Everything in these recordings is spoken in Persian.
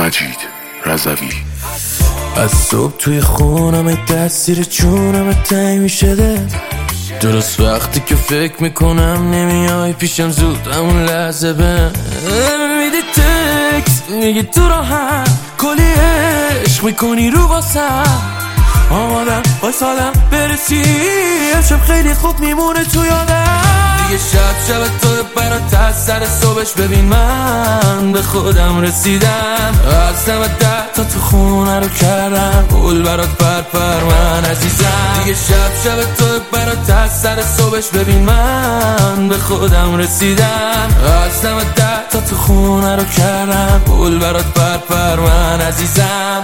مجید رضوی. از صبح توی خونم تاثیر چونم تنگ میشه ده، درست وقتی که فکر میکنم نمیای پیشم زود همون لحظه به میدی تکس میگی تو راحت کلی عشق میکنی رو واسم، آمادم واسادم برسی امشب خیلی خوب میمونه تو یادم. دیگه شب تو برات از سر صبحش ببین من به خودم رسیدم، از دم ده تا تو خونه رو کردم گل برات پر من عزیزم. دیگه شب تو برات از سر صبحش ببین من به خودم رسیدم، از دم ده تا تو خونه رو کردم گل برات پر من عزیزم.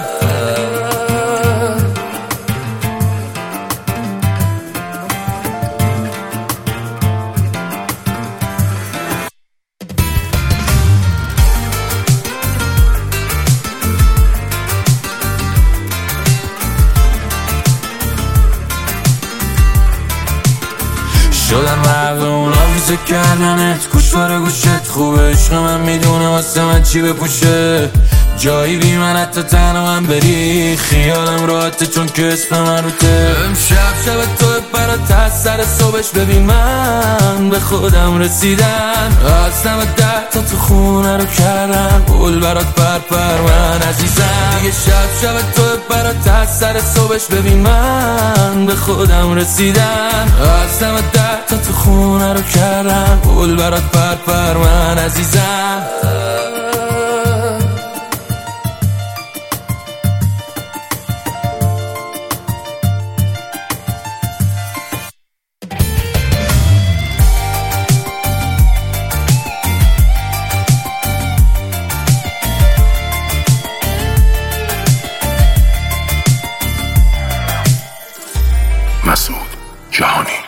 شدن مرد اونا ویزه کردنت گوش باره گوشت خوبه، عشق من میدونه واسه من چی بپوشه، جایی بی من حتی تنها هم بری خیالم راحته چون که اسم من روته. امشب تو برات از سر صبحش ببین من به خودم رسیدم، از دم ده تا تو خونه رو کردم گل برات پر من عزیزم. دیگه شب تو برات از سر صبحش ببین من به خودم رسیدم، از دم ده تا تو خونه رو کردم گل برات پر من عزیزم. مسعود جهانی.